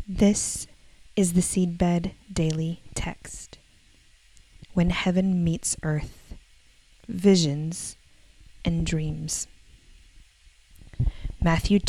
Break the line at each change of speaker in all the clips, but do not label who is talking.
This is the Seedbed Daily Text. When heaven meets earth, visions and dreams. Matthew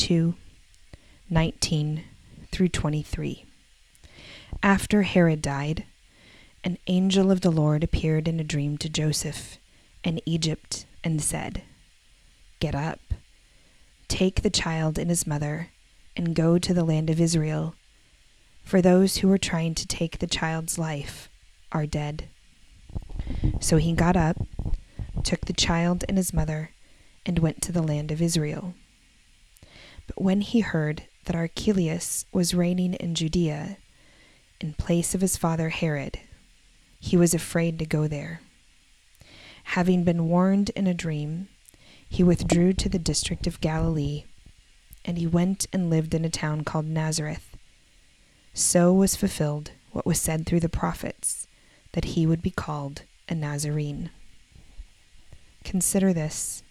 2:19 through 23. After Herod died, an angel of the Lord appeared in a dream to Joseph in Egypt and said, "Get up, take the child and his mother, and go to the land of Israel, for those who were trying to take the child's life are dead." So he got up, took the child and his mother, and went to the land of Israel. But when he heard that Archelaus was reigning in Judea in place of his father Herod, he was afraid to go there. Having been warned in a dream, he withdrew to the district of Galilee, and he went and lived in a town called Nazareth. So was fulfilled what was said through the prophets, that he would be called a Nazarene. Consider this.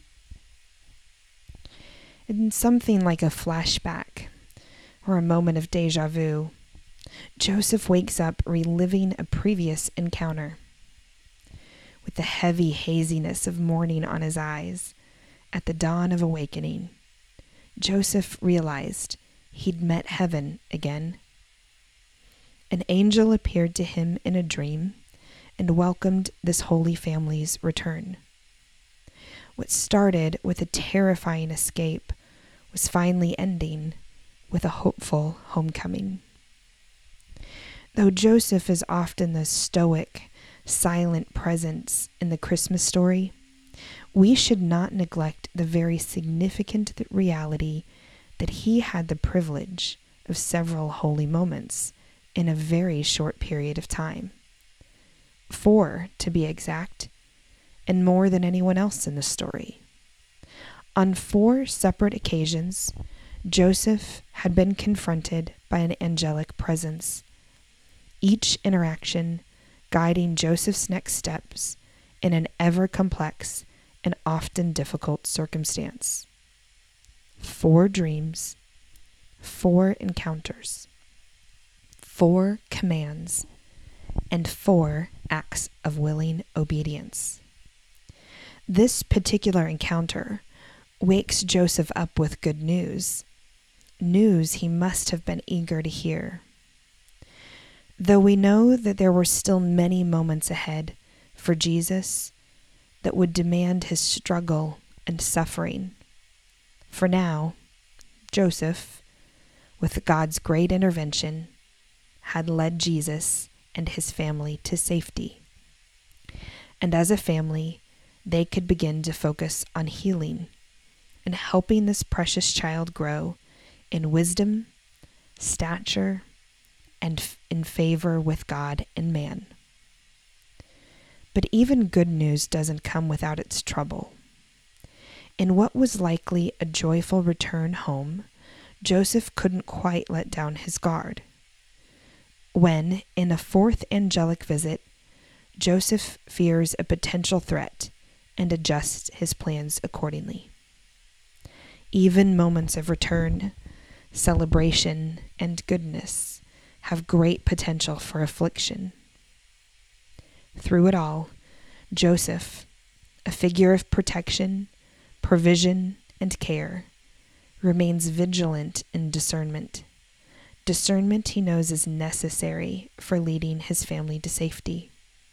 In something like a flashback or a moment of déjà vu, Joseph wakes up reliving a previous encounter. With the heavy haziness of morning on his eyes, at the dawn of awakening, Joseph realized he'd met heaven again. An angel appeared to him in a dream and welcomed this holy family's return. What started with a terrifying escape was finally ending with a hopeful homecoming. Though Joseph is often the stoic, silent presence in the Christmas story, we should not neglect the very significant reality that he had the privilege of several holy moments in a very short period of time. 4, to be exact, and more than anyone else in the story. On 4 separate occasions, Joseph had been confronted by an angelic presence, each interaction guiding Joseph's next steps in an ever-complex and often difficult circumstance. 4 dreams, 4 encounters, 4 commands, and 4 acts of willing obedience. This particular encounter wakes Joseph up with good news he must have been eager to hear. Though we know that there were still many moments ahead for Jesus that would demand his struggle and suffering, for now, Joseph, with God's great intervention, had led Jesus and his family to safety. And as a family, they could begin to focus on healing and helping this precious child grow in wisdom, stature, and in favor with God and man. But even good news doesn't come without its trouble. In what was likely a joyful return home, Joseph couldn't quite let down his guard. When, in a 4th angelic visit, Joseph fears a potential threat and adjusts his plans accordingly. Even moments of return, celebration, and goodness have great potential for affliction. Through it all, Joseph, a figure of protection, provision, and care, remains vigilant in discernment. Discernment he knows is necessary for leading his family to safety.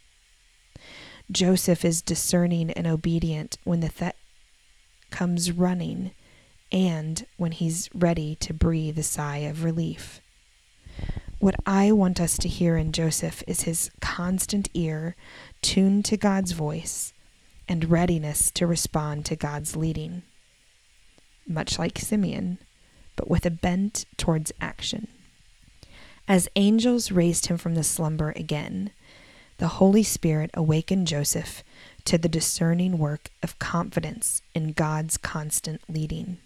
Joseph is discerning and obedient when the threat comes running and when he's ready to breathe a sigh of relief. What I want us to hear in Joseph is his constant ear tuned to God's voice and readiness to respond to God's leading. Much like Simeon, but with a bent towards action. As angels raised him from the slumber again, the Holy Spirit awakened Joseph to the discerning work of confidence in God's constant leading.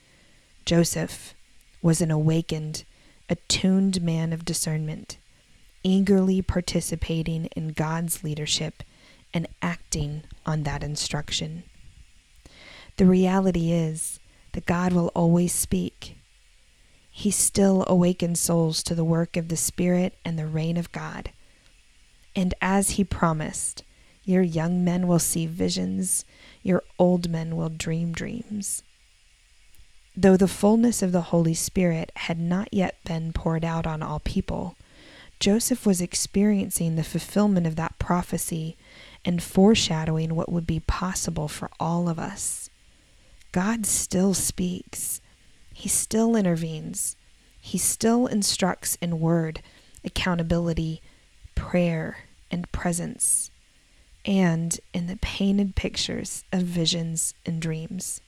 Joseph was an awakened, attuned man of discernment, eagerly participating in God's leadership and acting on that instruction. The reality is that God will always speak, He still awakens souls to the work of the Spirit and the reign of God. And as he promised, your young men will see visions, your old men will dream dreams. Though the fullness of the Holy Spirit had not yet been poured out on all people, Joseph was experiencing the fulfillment of that prophecy and foreshadowing what would be possible for all of us. God still speaks. He still intervenes. He still instructs in word, accountability, prayer, and presence, and in the painted pictures of visions and dreams.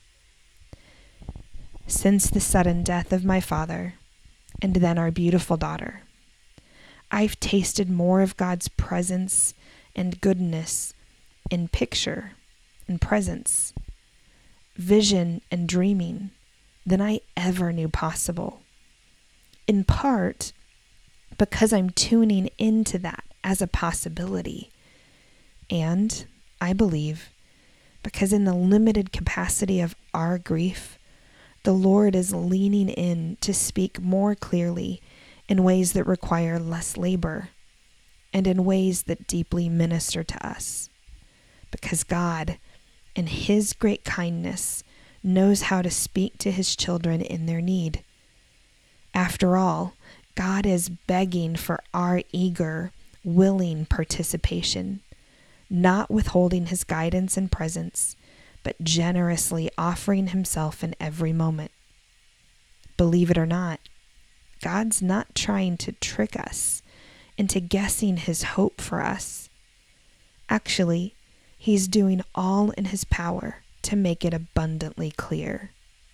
Since the sudden death of my father, and then our beautiful daughter, I've tasted more of God's presence and goodness in picture and presence, vision and dreaming than I ever knew possible. In part because I'm tuning into that as a possibility. And I believe because in the limited capacity of our grief, the Lord is leaning in to speak more clearly in ways that require less labor and in ways that deeply minister to us. Because God, in His great kindness, knows how to speak to His children in their need. After all, God is begging for our eager, willing participation, not withholding His guidance and presence, but generously offering Himself in every moment. Believe it or not, God's not trying to trick us into guessing His hope for us. Actually, He's doing all in His power to make it abundantly clear.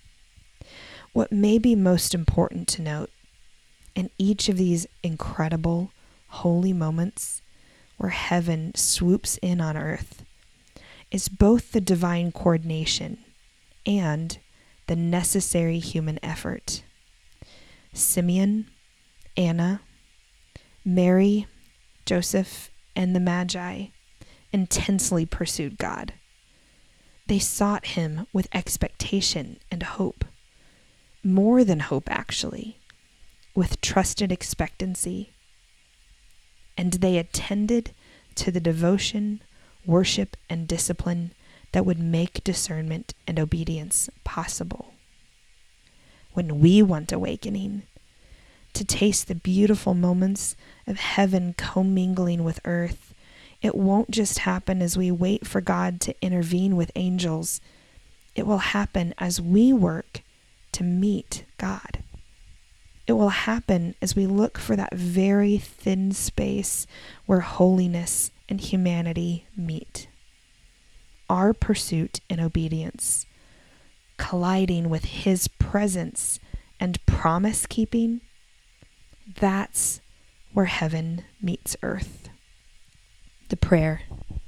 What may be most important to note in each of these incredible, holy moments where heaven swoops in on earth is both the divine coordination and the necessary human effort. Simeon, Anna, Mary, Joseph, and the Magi intensely pursued God. They sought Him with expectation and hope. More than hope, actually, with trusted expectancy. And they attended to the devotion, worship, and discipline that would make discernment and obedience possible. When we want awakening, to taste the beautiful moments of heaven commingling with earth, it won't just happen as we wait for God to intervene with angels. It will happen as we work to meet God. It will happen as we look for that very thin space where holiness and humanity meet. Our pursuit and obedience, colliding with His presence and promise keeping, that's where heaven meets earth. The prayer.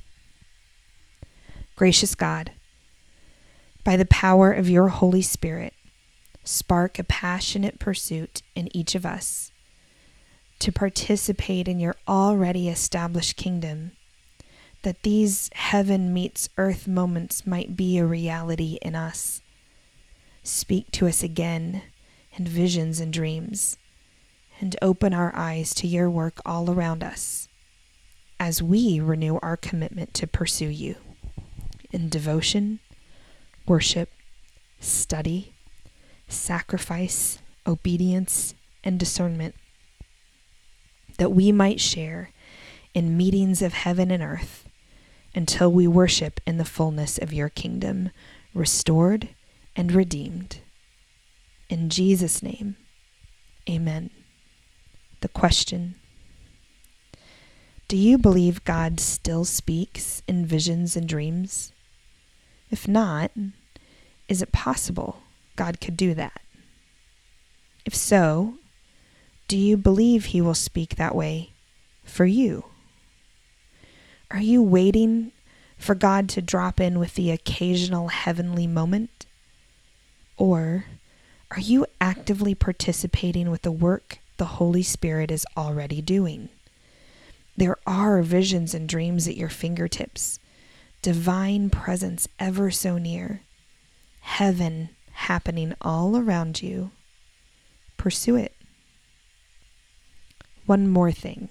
Gracious God, by the power of your Holy Spirit, spark a passionate pursuit in each of us to participate in your already established kingdom, that these heaven meets earth moments might be a reality in us. Speak to us again in visions and dreams, and open our eyes to your work all around us as we renew our commitment to pursue you in devotion, worship, study, sacrifice, obedience, and discernment, that we might share in meetings of heaven and earth until we worship in the fullness of your kingdom, restored and redeemed. In Jesus' name, amen. The question: do you believe God still speaks in visions and dreams? If not, is it possible God could do that? If so, do you believe He will speak that way for you? Are you waiting for God to drop in with the occasional heavenly moment? Or are you actively participating with the work the Holy Spirit is already doing? There are visions and dreams at your fingertips, divine presence ever so near, heaven happening all around you. pursue it. One more thing.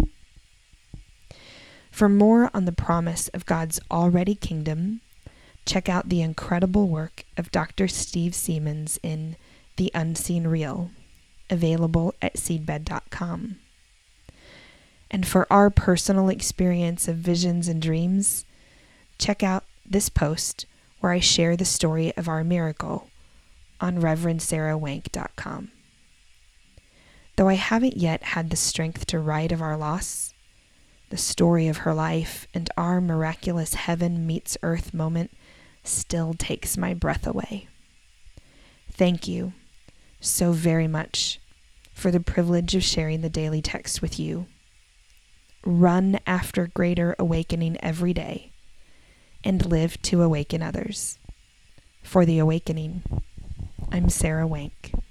For more on the promise of God's already kingdom, check out the incredible work of Dr. Steve Seamans in The Unseen Real, available at seedbed.com. And for our personal experience of visions and dreams, check out this post where I share the story of our miracle on reverendsarahwank.com. Though I haven't yet had the strength to write of our loss, the story of her life and our miraculous heaven meets earth moment still takes my breath away. Thank you so very much for the privilege of sharing the daily text with you. Run after greater awakening every day and live to awaken others. For The Awakening, I'm Sarah Wank.